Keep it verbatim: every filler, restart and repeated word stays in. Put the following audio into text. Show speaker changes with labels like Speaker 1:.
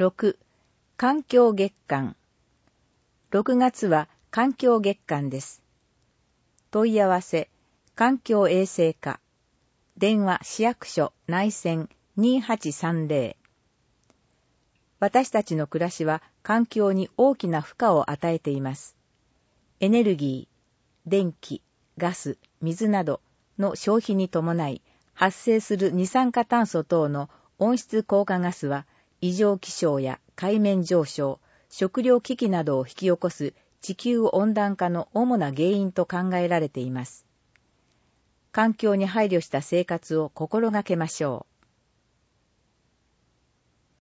Speaker 1: ろく、環境月間。ろくがつは環境月間です。問い合わせ、環境衛生課。電話市役所内線にはちさんぜろ。私たちの暮らしは環境に大きな負荷を与えています。エネルギー、電気、ガス、水などの消費に伴い発生する二酸化炭素等の温室効果ガスは異常気象や海面上昇、食糧危機などを引き起こす地球温暖化の主な原因と考えられています。環境に配慮した生活を心がけましょう。